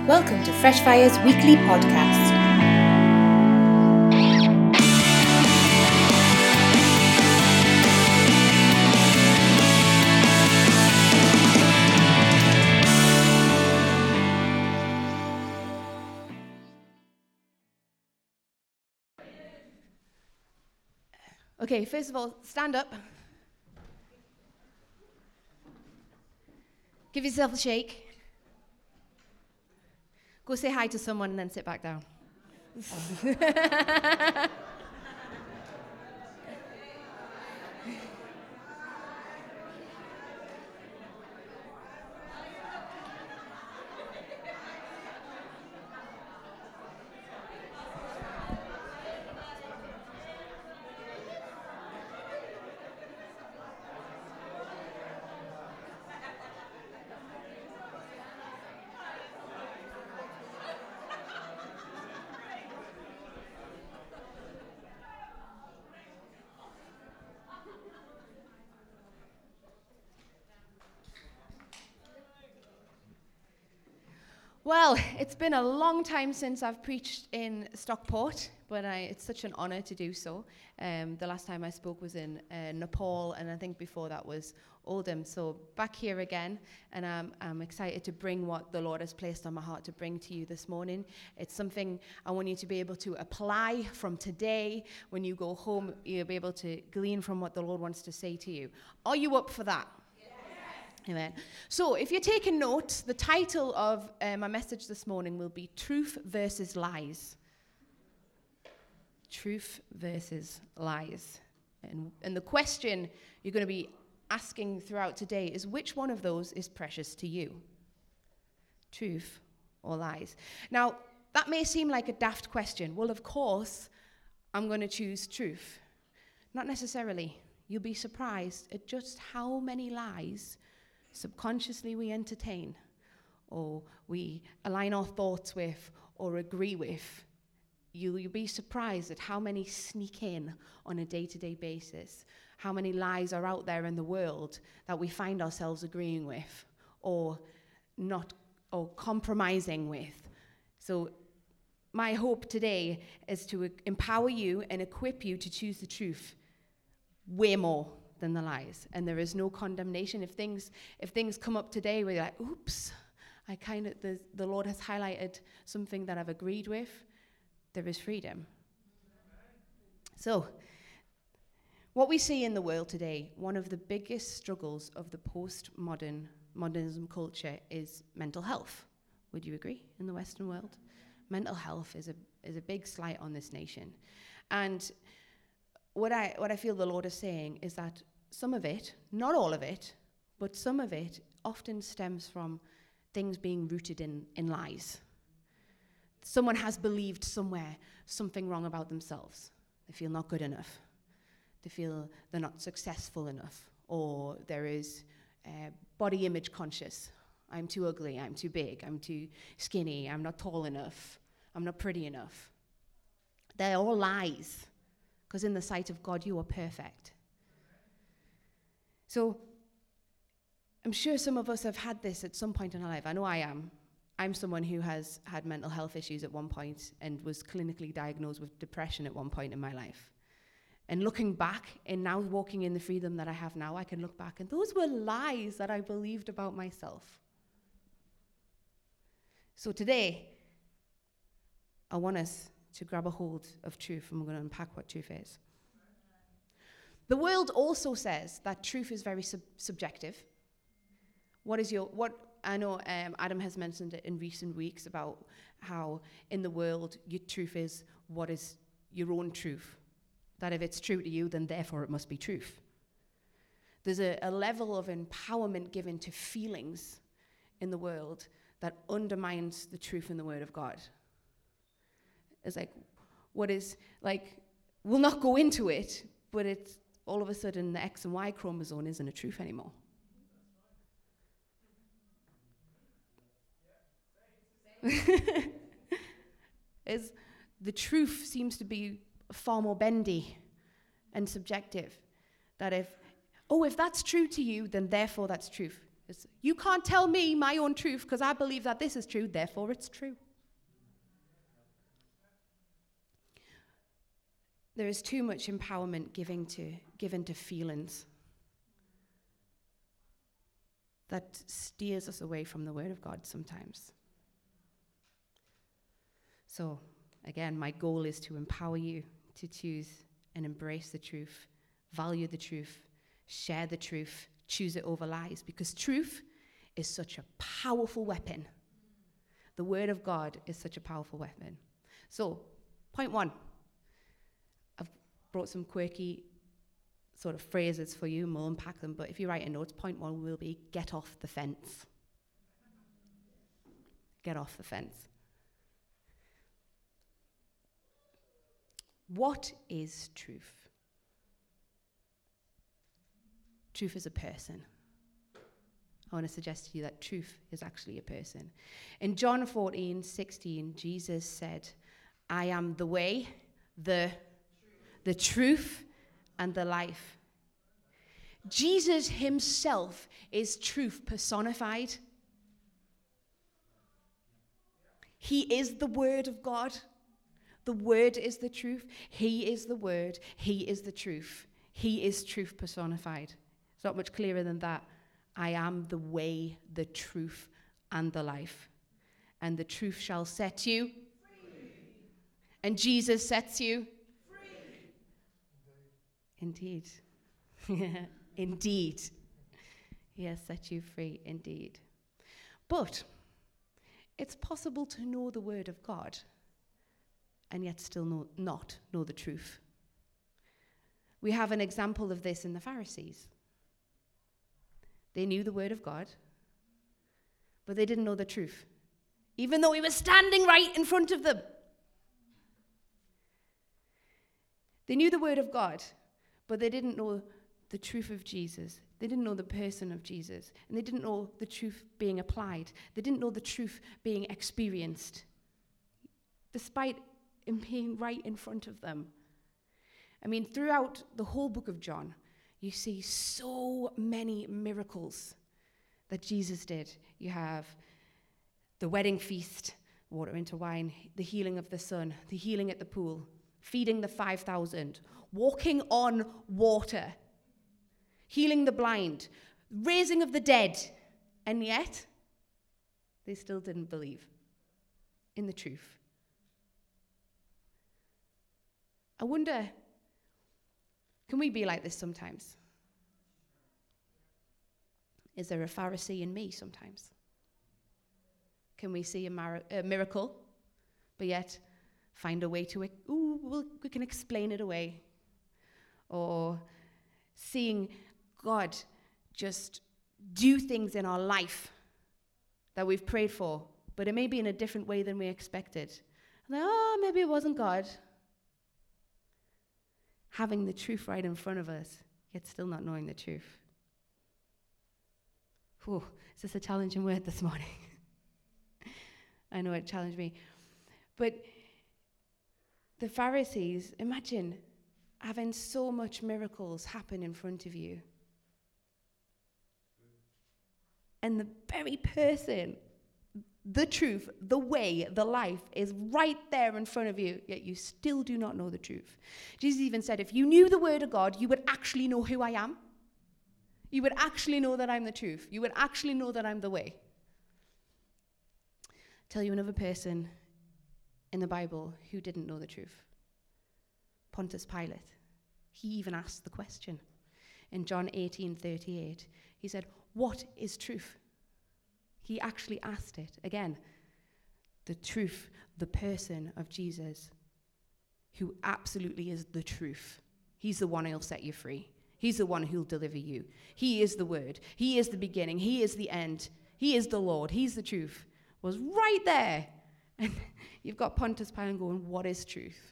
Welcome to Fresh Fire's weekly podcast. Okay, first of all, stand up. Give yourself a shake. Go say hi to someone and then sit back down. Well, it's been a long time since I've preached in Stockport, but it's such an honor to do so. The last time I spoke was in Nepal, and I think before that was Oldham. So back here again, and I'm excited to bring what the Lord has placed on my heart to bring to you this morning. It's something I want you to be able to apply from today. When you go home, you'll be able to glean from what the Lord wants to say to you. Are you up for that? Amen. So if you're taking notes, the title of my message this morning will be Truth versus Lies. Truth versus lies. And the question you're going to be asking throughout today is, which one of those is precious to you? Truth or lies? Now, that may seem like a daft question. Well, of course, I'm going to choose truth. Not necessarily. You'll be surprised at just how many lies subconsciously we entertain, or we align our thoughts with, or agree with. You'll be surprised at how many sneak in on a day-to-day basis, how many lies are out there in the world that we find ourselves agreeing with, or not, or compromising with. So my hope today is to empower you and equip you to choose the truth way more than the lies. And there is no condemnation. If things come up today where you're like, oops, the Lord has highlighted something that I've agreed with, there is freedom. So, what we see in the world today, one of the biggest struggles of the modernism culture is mental health. Would you agree? In the Western world, mental health is a big slight on this nation. And what I feel the Lord is saying is that some of it, not all of it, but some of it often stems from things being rooted in lies. Someone has believed somewhere something wrong about themselves. They feel not good enough. They feel they're not successful enough. Or there is body image conscious. I'm too ugly, I'm too big, I'm too skinny, I'm not tall enough, I'm not pretty enough. They're all lies. Because in the sight of God, you are perfect. So I'm sure some of us have had this at some point in our life. I know I am. I'm someone who has had mental health issues at one point and was clinically diagnosed with depression at one point in my life. And looking back and now walking in the freedom that I have now, I can look back and those were lies that I believed about myself. So today, I want us to grab a hold of truth, and we're going to unpack what truth is. The world also says that truth is very subjective. I know Adam has mentioned it in recent weeks about how in the world your truth is what is your own truth. That if it's true to you, then therefore it must be truth. There's a level of empowerment given to feelings in the world that undermines the truth in the Word of God. It's like, we'll not go into it, but it's all of a sudden the X and Y chromosome isn't a truth anymore. The truth seems to be far more bendy and subjective. That if that's true to you, then therefore that's truth. You can't tell me my own truth because I believe that this is true, therefore it's true. There is too much empowerment given to feelings that steers us away from the Word of God sometimes. So, again, my goal is to empower you to choose and embrace the truth, value the truth, share the truth, choose it over lies, because truth is such a powerful weapon. The Word of God is such a powerful weapon. So, point 1. I've brought some quirky sort of phrases for you, and we'll unpack them, but if you write a note, point 1 will be get off the fence. Get off the fence. What is truth? Truth is a person. I want to suggest to you that truth is actually a person. In John 14:16, Jesus said, I am the way, the truth, and the life. Jesus himself is truth personified. He is the Word of God. The Word is the truth. He is the Word. He is the truth. He is truth personified. It's not much clearer than that. I am the way, the truth, and the life. And the truth shall set you free. And Jesus sets you free. Indeed. Indeed. He has set you free, indeed. But it's possible to know the Word of God and yet still not know the truth. We have an example of this in the Pharisees. They knew the Word of God, but they didn't know the truth, even though he was standing right in front of them. They knew the Word of God, but they didn't know the truth of Jesus. They didn't know the person of Jesus, and they didn't know the truth being applied. They didn't know the truth being experienced, despite him being right in front of them. I mean, throughout the whole book of John, you see so many miracles that Jesus did. You have the wedding feast, water into wine, the healing of the son, the healing at the pool, feeding the 5,000, walking on water, healing the blind, raising of the dead, and yet they still didn't believe in the truth. I wonder, can we be like this sometimes? Is there a Pharisee in me sometimes? Can we see a miracle, but yet find a way to it? We can explain it away. Or seeing God just do things in our life that we've prayed for, but it may be in a different way than we expected. Like, maybe it wasn't God. Having the truth right in front of us, yet still not knowing the truth. Whew, is this a challenging word this morning? I know it challenged me. But the Pharisees, imagine having so much miracles happen in front of you. And the very person, the truth, the way, the life is right there in front of you, yet you still do not know the truth. Jesus even said, if you knew the Word of God, you would actually know who I am. You would actually know that I'm the truth. You would actually know that I'm the way. Tell you another person in the Bible who didn't know the truth. Pontius Pilate. He even asked the question. In John 18:38, he said, what is truth? He actually asked it. Again, the truth, the person of Jesus, who absolutely is the truth. He's the one who'll set you free. He's the one who'll deliver you. He is the Word. He is the beginning. He is the end. He is the Lord. He's the truth. Was right there. And you've got Pontius Pilate going, what is truth?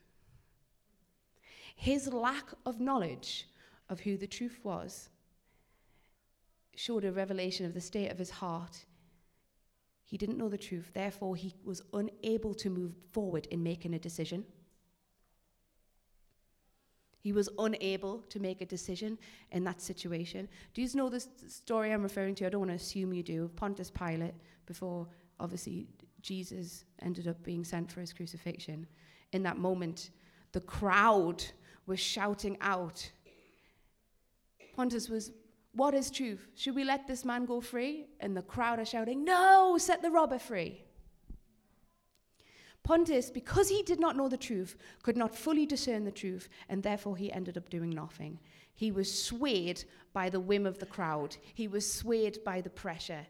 His lack of knowledge of who the truth was showed a revelation of the state of his heart. He didn't know the truth, therefore he was unable to move forward in making a decision. He was unable to make a decision in that situation. Do you know this story I'm referring to? I don't want to assume you do. Of Pontius Pilate, before obviously Jesus ended up being sent for his crucifixion. In that moment, the crowd was shouting out. Pontius was, "What is truth? Should we let this man go free?" And the crowd are shouting, "No, set the robber free." Pontius, because he did not know the truth, could not fully discern the truth, and therefore he ended up doing nothing. He was swayed by the whim of the crowd. He was swayed by the pressure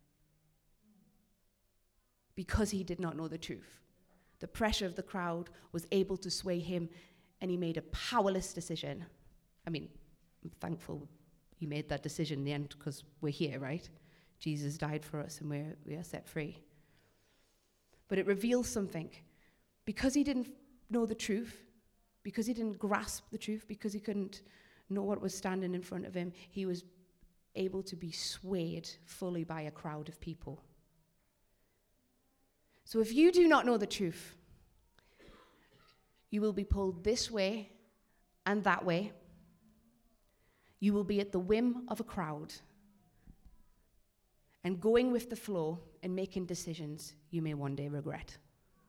because he did not know the truth. The pressure of the crowd was able to sway him, and he made a powerless decision. I mean, I'm thankful he made that decision in the end because we're here, right? Jesus died for us and we are set free. But it reveals something. Because he didn't know the truth, because he didn't grasp the truth, because he couldn't know what was standing in front of him, he was able to be swayed fully by a crowd of people. So if you do not know the truth, you will be pulled this way and that way. You will be at the whim of a crowd and going with the flow and making decisions you may one day regret.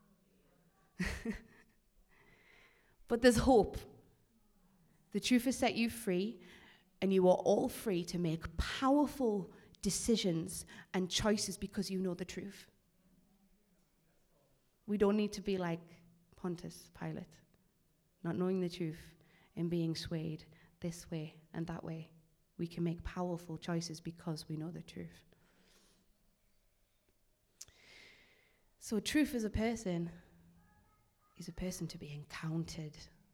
But there's hope. The truth has set you free, and you are all free to make powerful decisions and choices because you know the truth. We don't need to be like Pontius Pilate, not knowing the truth and being swayed this way and that way. We can make powerful choices because we know the truth. So truth is a person to be encountered.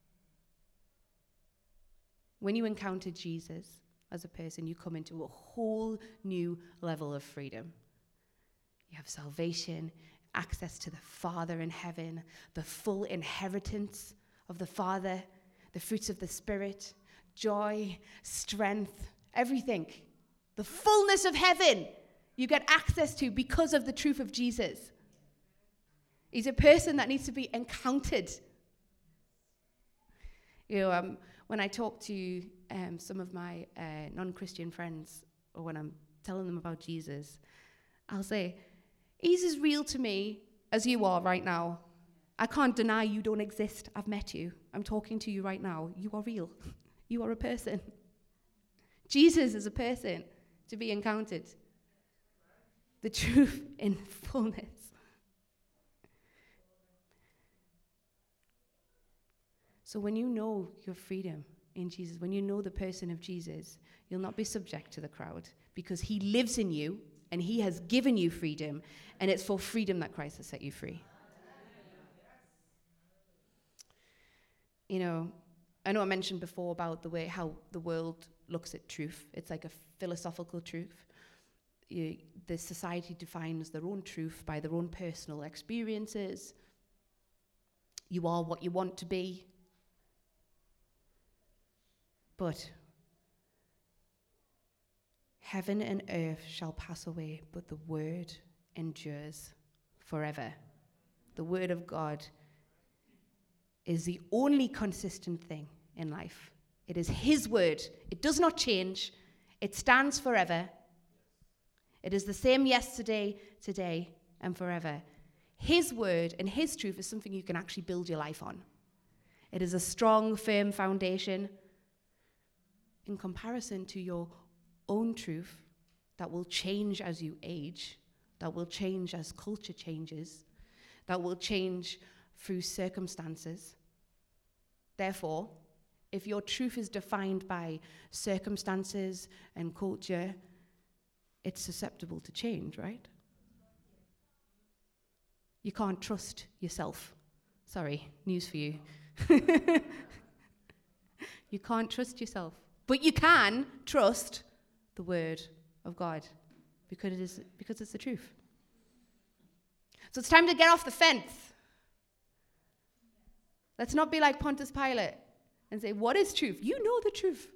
When you encounter Jesus as a person, you come into a whole new level of freedom. You have salvation, access to the Father in heaven, the full inheritance of the Father, the fruits of the Spirit, joy, strength, everything. The fullness of heaven you get access to because of the truth of Jesus. He's a person that needs to be encountered. You know, when I talk to some of my non-Christian friends, or when I'm telling them about Jesus, I'll say, he's as real to me as you are right now. I can't deny you don't exist. I've met you. I'm talking to you right now. You are real. You are a person. Jesus is a person to be encountered. The truth in fullness. So when you know your freedom in Jesus, when you know the person of Jesus, you'll not be subject to the crowd because he lives in you and he has given you freedom, and it's for freedom that Christ has set you free. You know, I know I mentioned before about the way how the world looks at truth. It's like a philosophical truth. The society defines their own truth by their own personal experiences. You are what you want to be. But heaven and earth shall pass away, but the word endures forever. The word of God is the only consistent thing in life. It is his word. It does not change. It stands forever. It is the same yesterday, today, and forever. His word and his truth is something you can actually build your life on. It is a strong, firm foundation in comparison to your own truth that will change as you age, that will change as culture changes, that will change through circumstances. Therefore, if your truth is defined by circumstances and culture, it's susceptible to change, right? You can't trust yourself. Sorry, news for you. You can't trust yourself. But you can trust the word of God because it's the truth. So it's time to get off the fence. Let's not be like Pontius Pilate and say, what is truth? You know the truth.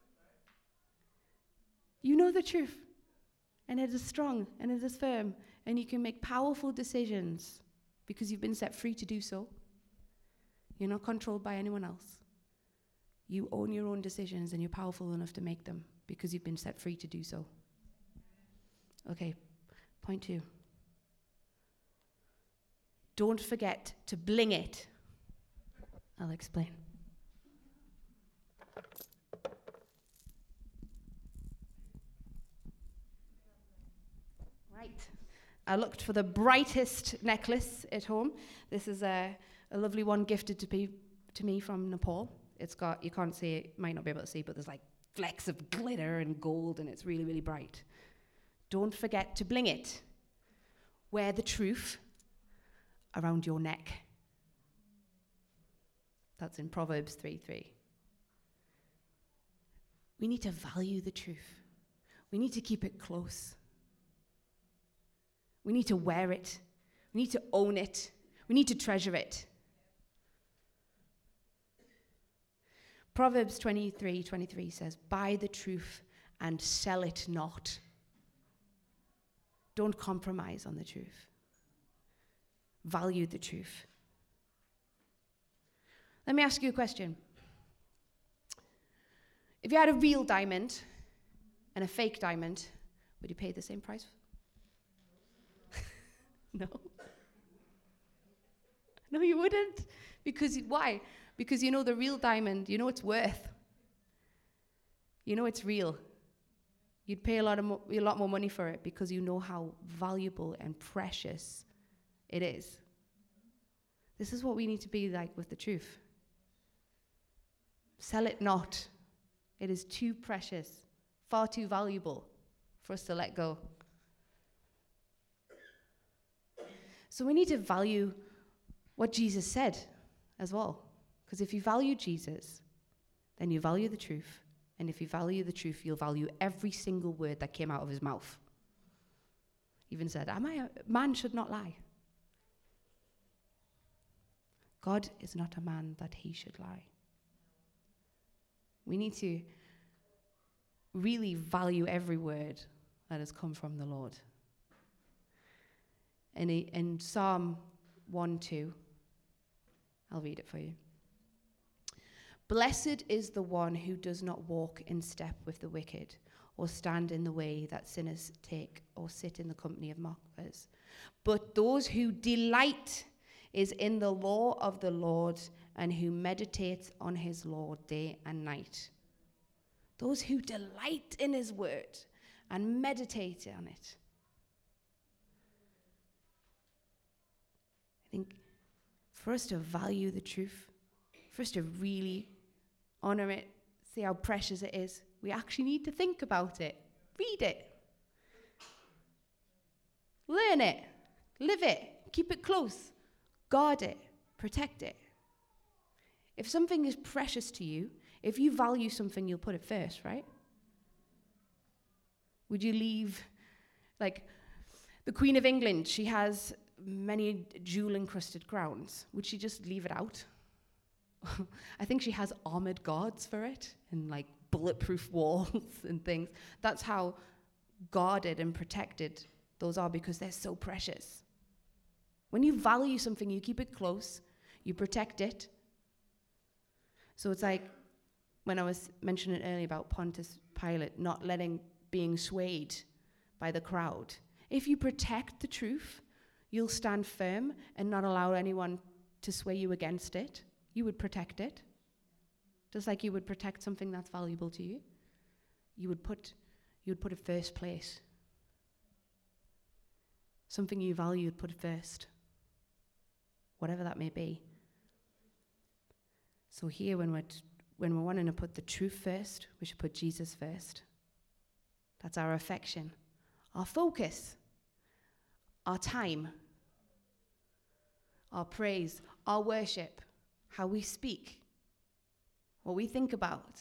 You know the truth. And it is strong and it is firm. And you can make powerful decisions because you've been set free to do so. You're not controlled by anyone else. You own your own decisions and you're powerful enough to make them because you've been set free to do so. Okay, point 2. Don't forget to bling it. I'll explain. Right. I looked for the brightest necklace at home. This is a lovely one gifted to me from Nepal. It's got, you can't see it, might not be able to see, but there's like flecks of glitter and gold, and it's really, really bright. Don't forget to bling it. Wear the truth around your neck. That's in Proverbs 3:3. We need to value the truth. We need to keep it close. We need to wear it. We need to own it. We need to treasure it. Proverbs 23:23 says, buy the truth and sell it not. Don't compromise on the truth. Value the truth. Let me ask you a question. If you had a real diamond and a fake diamond, would you pay the same price? No. No, you wouldn't. Why? Because you know the real diamond, you know its worth. You know it's real. You'd pay a lot more money for it because you know how valuable and precious it is. This is what we need to be like with the truth. Sell it not. It is too precious, far too valuable for us to let go. So we need to value what Jesus said as well. Because if you value Jesus, then you value the truth. And if you value the truth, you'll value every single word that came out of his mouth. Even said, man should not lie. God is not a man that he should lie. We need to really value every word that has come from the Lord. And in Psalm 1:2, I'll read it for you. Blessed is the one who does not walk in step with the wicked, or stand in the way that sinners take, or sit in the company of mockers. But those who delight is in the law of the Lord, and who meditates on his law day and night. Those who delight in his word and meditate on it. I think for us to value the truth, for us to really honor it, see how precious it is, we actually need to think about it, read it, learn it, live it, keep it close, guard it, protect it. If something is precious to you, if you value something, you'll put it first, right? Would you leave, like the Queen of England, she has many jewel-encrusted crowns. Would she just leave it out? I think she has armored guards for it and like bulletproof walls and things. That's how guarded and protected those are because they're so precious. When you value something, you keep it close, you protect it. So it's like when I was mentioning earlier about Pontius Pilate not being swayed by the crowd. If you protect the truth, you'll stand firm and not allow anyone to sway you against it. You would protect it. Just like you would protect something that's valuable to you. You would put it first place. Something you value, you'd put it first. Whatever that may be. So here, when we're wanting to put the truth first, we should put Jesus first. That's our affection, our focus, our time, our praise, our worship, how we speak, what we think about.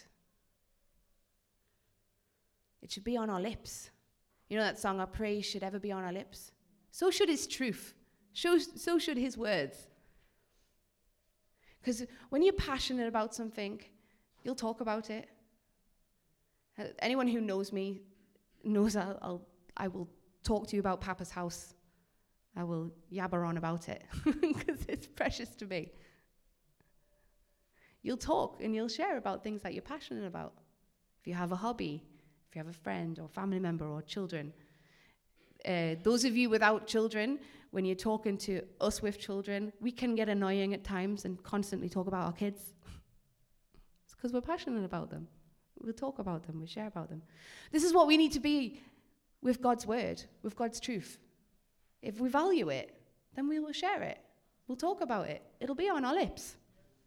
It should be on our lips. You know that song, our praise should ever be on our lips? So should his truth. So should his words. Because when you're passionate about something, you'll talk about it. Anyone who knows me knows I will talk to you about Papa's house. I will yabber on about it because it's precious to me. You'll talk and you'll share about things that you're passionate about. If you have a hobby, if you have a friend or family member or children. Those of you without children, when you're talking to us with children, we can get annoying at times and constantly talk about our kids. It's because we're passionate about them. We'll talk about them, we'll share about them. This is what we need to be with God's word, with God's truth. If we value it, then we will share it. We'll talk about it. It'll be on our lips.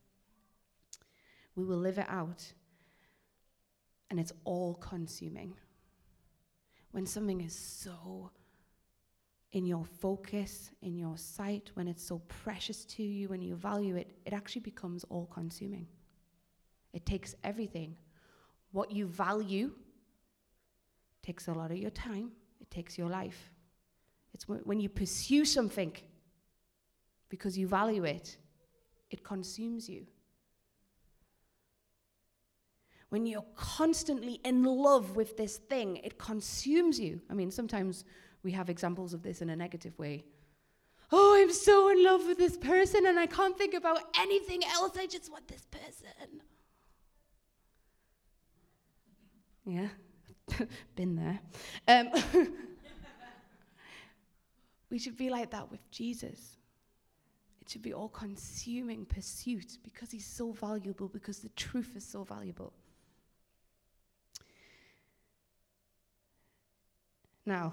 We will live it out. And it's all consuming. When something is so in your focus, in your sight, when it's so precious to you, when you value it, it actually becomes all consuming. It takes everything. What you value takes a lot of your time. It takes your life. It's when you pursue something because you value it, it consumes you. When you're constantly in love with this thing, it consumes you. I mean, sometimes we have examples of this in a negative way. Oh, I'm so in love with this person and I can't think about anything else. I just want this person. Yeah, been there. We should be like that with Jesus. It should be all-consuming pursuit because he's so valuable, because the truth is so valuable. Now,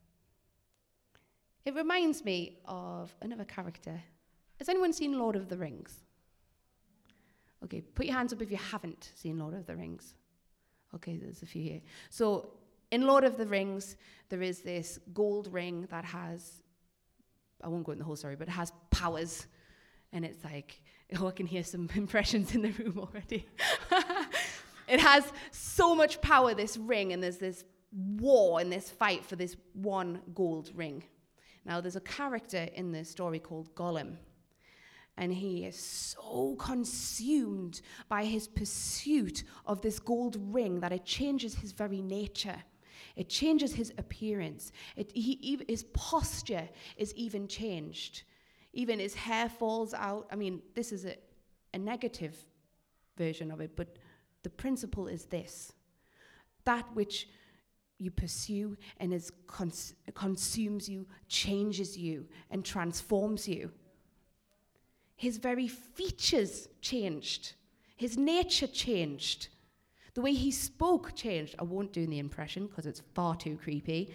it reminds me of another character. Has anyone seen Lord of the Rings? Okay, put your hands up if you haven't seen Lord of the Rings. Okay, there's a few here. So, in Lord of the Rings, there is this gold ring that has, I won't go into the whole story, but it has powers. And it's like, oh, I can hear some impressions in the room already. It has so much power, this ring, and there's this war and this fight for this one gold ring. Now, there's a character in this story called Gollum, and he is so consumed by his pursuit of this gold ring that it changes his very nature. It changes his appearance. His posture is even changed. Even his hair falls out. I mean, this is a negative version of it, but the principle is this. That which you pursue and consumes you, changes you, and transforms you. His very features changed. His nature changed. The way he spoke changed. I won't do the impression because it's far too creepy.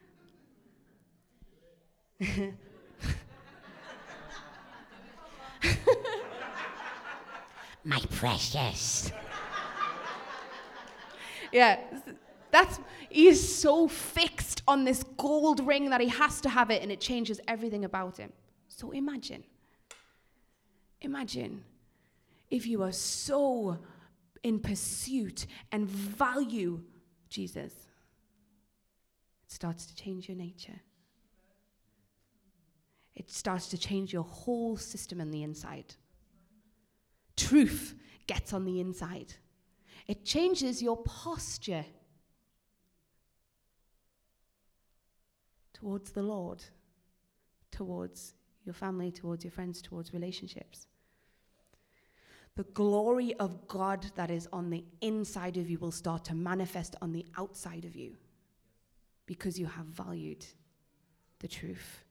My precious. Yeah. He is so fixed on this gold ring that he has to have it, and it changes everything about him. So imagine if you are so in pursuit and value Jesus. It starts to change your nature. It starts to change your whole system on the inside. Truth gets on the inside. It changes your posture towards the Lord, towards your family, towards your friends, towards relationships. The glory of God that is on the inside of you will start to manifest on the outside of you because you have valued the truth.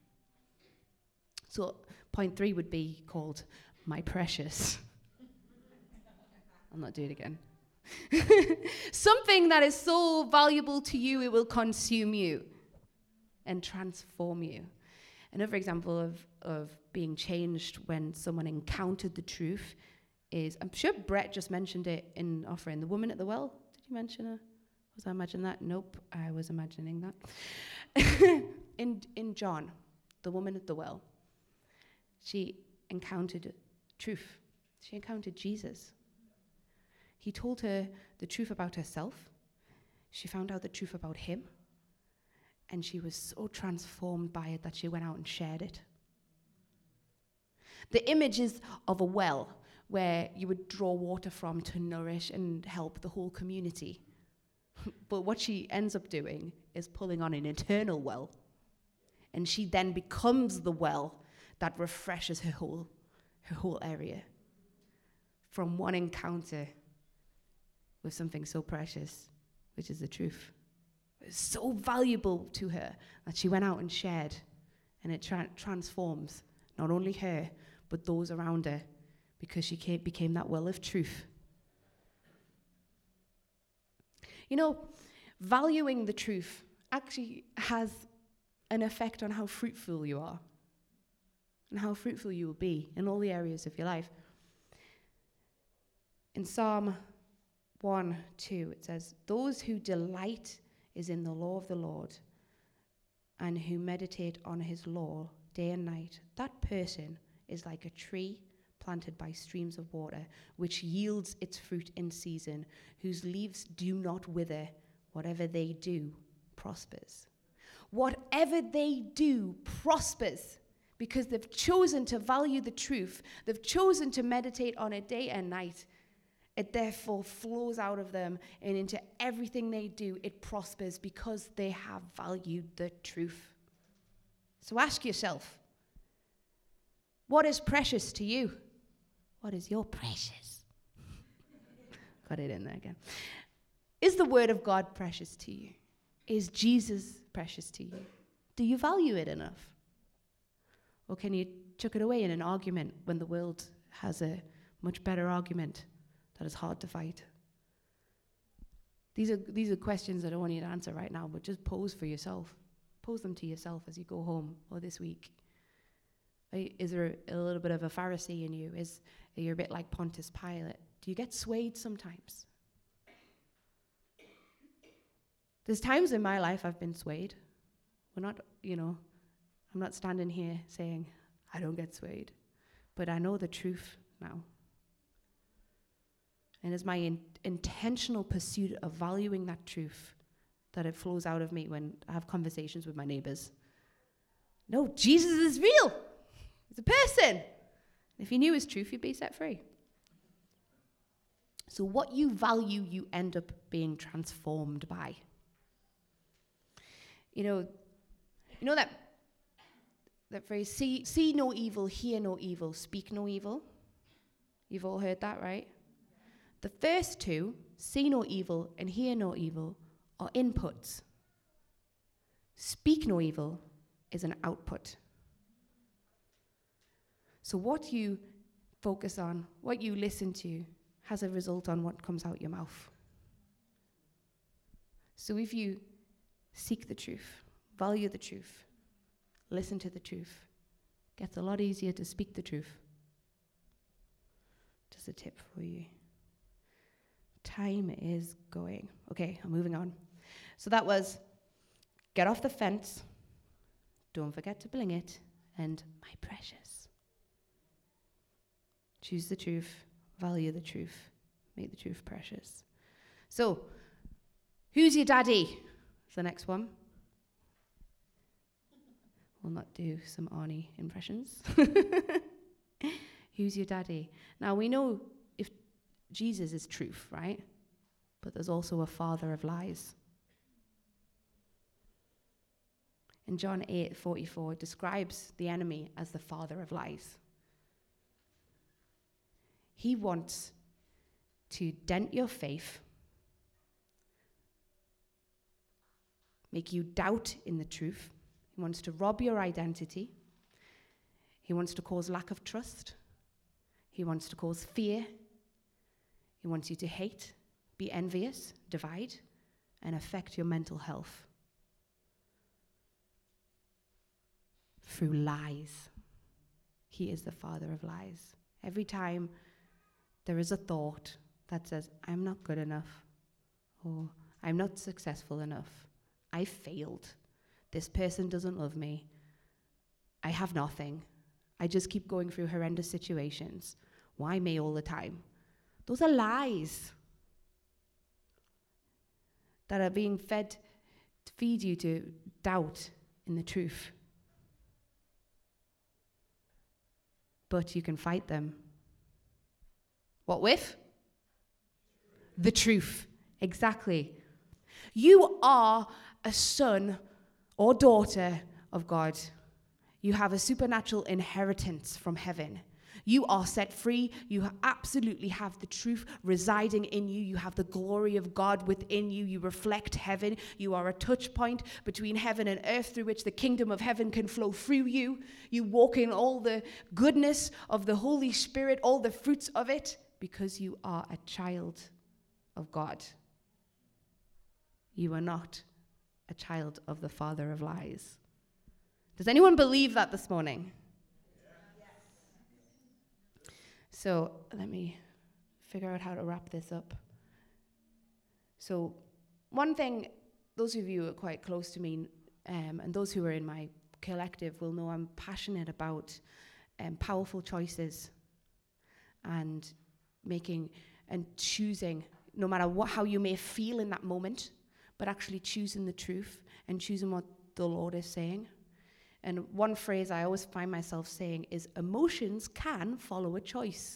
So point 3 would be called My Precious. I'll not do it again. Something that is so valuable to you, it will consume you and transform you. Another example of being changed when someone encountered the truth is, I'm sure Brett just mentioned it in offering, the woman at the well. Did you mention her? Was I imagining that? Nope, I was imagining that. in John, the woman at the well, she encountered truth. She encountered Jesus. He told her the truth about herself. She found out the truth about him. And she was so transformed by it that she went out and shared it. The image is of a well where you would draw water from to nourish and help the whole community. But what she ends up doing is pulling on an eternal well. And she then becomes the well that refreshes her whole area. from one encounter with something so precious, which is the truth. It was so valuable to her that she went out and shared, and it transforms not only her, but those around her, because she became that well of truth. You know, valuing the truth actually has an effect on how fruitful you are and how fruitful you will be in all the areas of your life. In Psalm 1:2, it says, "Those who delight is in the law of the Lord and who meditate on his law day and night, that person is like a tree planted by streams of water, which yields its fruit in season, whose leaves do not wither. Whatever they do prospers." Whatever they do prospers, because they've chosen to value the truth. They've chosen to meditate on it day and night. It therefore flows out of them and into everything they do. It prospers because they have valued the truth. So ask yourself, what is precious to you? What is your precious? Got it in there again. Is the word of God precious to you? Is Jesus precious to you? Do you value it enough? Or can you chuck it away in an argument when the world has a much better argument that is hard to fight? These are questions I don't want you to answer right now, but just pose for yourself. Pose them to yourself as you go home or this week. Is there a little bit of a Pharisee in you? Are you a bit like Pontius Pilate? Do you get swayed sometimes? There's times in my life I've been swayed. I'm not standing here saying I don't get swayed, but I know the truth now. And it's my intentional pursuit of valuing that truth that it flows out of me when I have conversations with my neighbors. No, Jesus is real. He's a person. If you knew his truth, you'd be set free. So what you value, you end up being transformed by. You know that phrase, see no evil, hear no evil, speak no evil? You've all heard that, right? The first two, see no evil and hear no evil, are inputs. Speak no evil is an output. So what you focus on, what you listen to, has a result on what comes out your mouth. So if you seek the truth, value the truth, listen to the truth, it gets a lot easier to speak the truth. Just a tip for you. Time is going. Okay, I'm moving on. So that was get off the fence, don't forget to bling it, and my precious. Choose the truth, value the truth, make the truth precious. So, who's your daddy? Is the next one. We'll not do some Arnie impressions. Who's your daddy? Now, we know if Jesus is truth, right? But there's also a father of lies. In John 8:44, it describes the enemy as the father of lies. He wants to dent your faith, make you doubt in the truth. He wants to rob your identity. He wants to cause lack of trust. He wants to cause fear. He wants you to hate, be envious, divide, and affect your mental health through lies. He is the father of lies. Every time there is a thought that says, I'm not good enough, or I'm not successful enough, I failed, this person doesn't love me, I have nothing, I just keep going through horrendous situations, why me all the time? Those are lies that are being fed to feed you to doubt in the truth. But you can fight them. What with? The truth. Exactly. You are a son or daughter of God. You have a supernatural inheritance from heaven. You are set free. You absolutely have the truth residing in you. You have the glory of God within you. You reflect heaven. You are a touch point between heaven and earth through which the kingdom of heaven can flow through you. You walk in all the goodness of the Holy Spirit, all the fruits of it, because you are a child of God. You are not a child of the father of lies. Does anyone believe that this morning? So let me figure out how to wrap this up. So one thing, those of you who are quite close to me, and those who are in my collective will know I'm passionate about powerful choices and making and choosing, no matter how you may feel in that moment, but actually choosing the truth and choosing what the Lord is saying. And one phrase I always find myself saying is, emotions can follow a choice.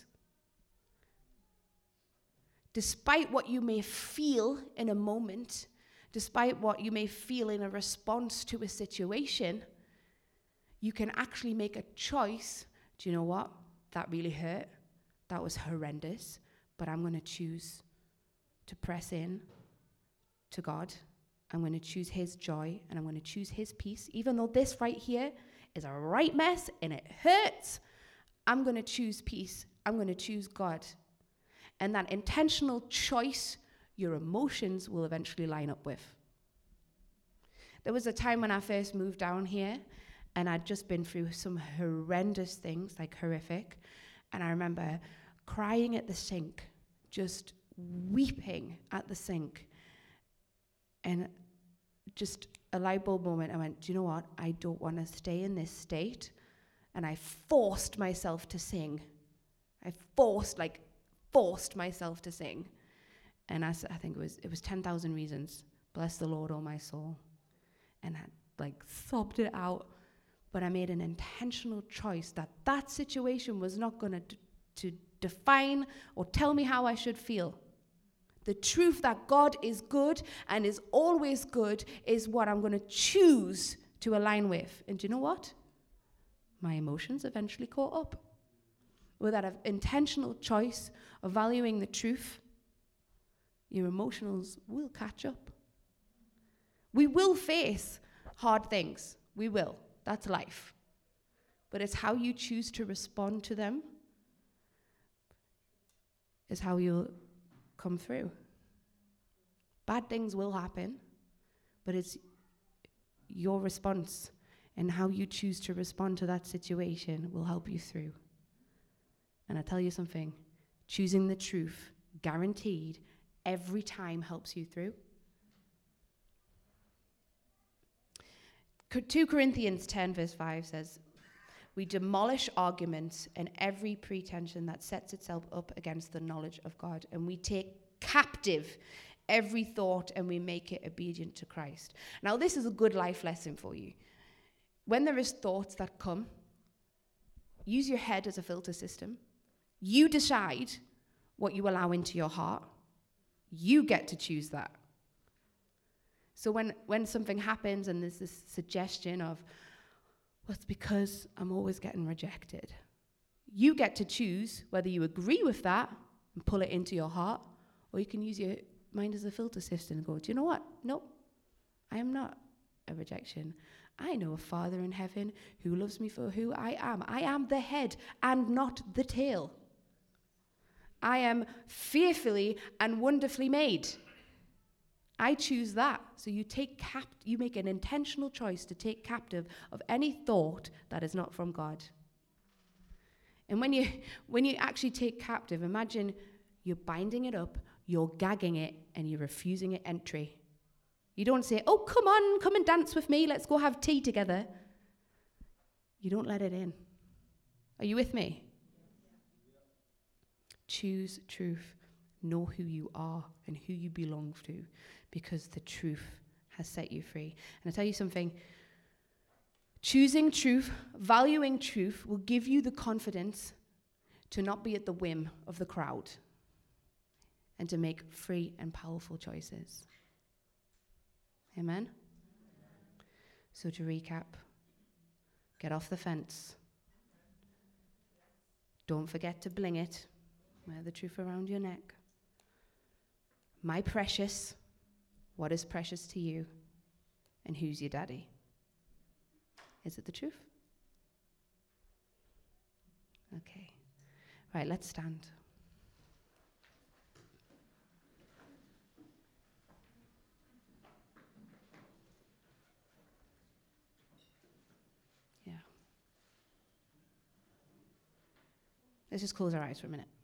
Despite what you may feel in a moment, despite what you may feel in a response to a situation, you can actually make a choice. Do you know what? That really hurt. That was horrendous. But I'm going to choose to press in to God. I'm going to choose his joy, and I'm going to choose his peace. Even though this right here is a right mess and it hurts, I'm going to choose peace. I'm going to choose God. And that intentional choice, your emotions will eventually line up with. There was a time when I first moved down here, and I'd just been through some horrendous things, like horrific. And I remember crying at the sink, just weeping at the sink. And just a light bulb moment, I went, do you know what? I don't want to stay in this state. And I forced myself to sing. I forced myself to sing. And I think it was 10,000 Reasons. Bless the Lord, oh my soul. And I sobbed it out. But I made an intentional choice that situation was not going to define or tell me how I should feel. The truth that God is good and is always good is what I'm going to choose to align with. And do you know what? My emotions eventually caught up. With that intentional choice of valuing the truth, your emotions will catch up. We will face hard things. We will. That's life. But it's how you choose to respond to them is how you'll come through. Bad things will happen, but it's your response and how you choose to respond to that situation will help you through. And I tell you something, choosing the truth, guaranteed, every time helps you through. 2 Corinthians 10 verse 5 says, we demolish arguments and every pretension that sets itself up against the knowledge of God. And we take captive every thought and we make it obedient to Christ. Now, this is a good life lesson for you. When there is thoughts that come, use your head as a filter system. You decide what you allow into your heart. You get to choose that. So when something happens and there's this suggestion of, well, it's because I'm always getting rejected. You get to choose whether you agree with that and pull it into your heart, or you can use your mind as a filter system and go, do you know what? Nope, I am not a rejection. I know a Father in heaven who loves me for who I am. I am the head and not the tail. I am fearfully and wonderfully made. I choose that. So you make an intentional choice to take captive of any thought that is not from God. And when you actually take captive, imagine you're binding it up, you're gagging it, and you're refusing it entry. You don't say, oh, come and dance with me, let's go have tea together. You don't let it in. Are you with me? Choose truth. Know who you are and who you belong to, because the truth has set you free. And I tell you something, choosing truth, valuing truth will give you the confidence to not be at the whim of the crowd and to make free and powerful choices. Amen? So to recap, get off the fence. Don't forget to bling it. Wear the truth around your neck. My precious, what is precious to you? And who's your daddy? Is it the truth? Okay. Right, let's stand. Yeah. Let's just close our eyes for a minute.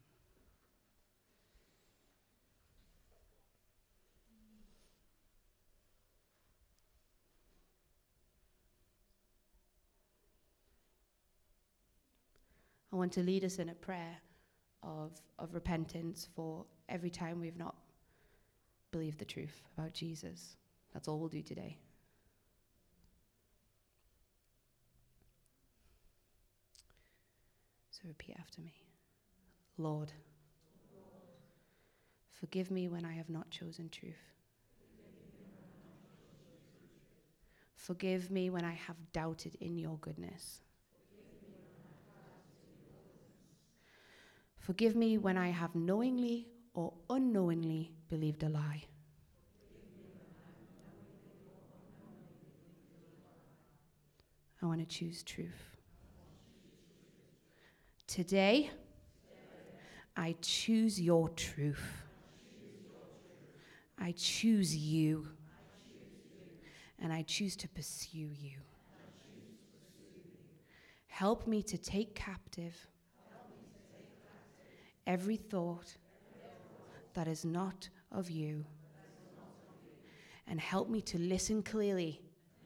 I want to lead us in a prayer of repentance for every time we've not believed the truth about Jesus. That's all we'll do today. So repeat after me. Lord, forgive me when I have not chosen truth. Forgive me when I have doubted in your goodness. Forgive me when I have knowingly or unknowingly believed a lie. I want to choose truth. Today, I choose your truth. I choose you. And I choose to pursue you. Help me to take captive every thought that is not of you. And help me to listen clearly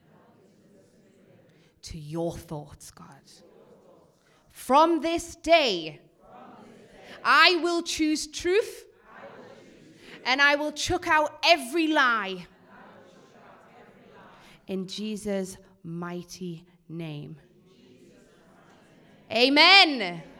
to your thoughts, God. From this day, I will choose truth, and I will chuck out every lie. In Jesus' mighty name. Amen.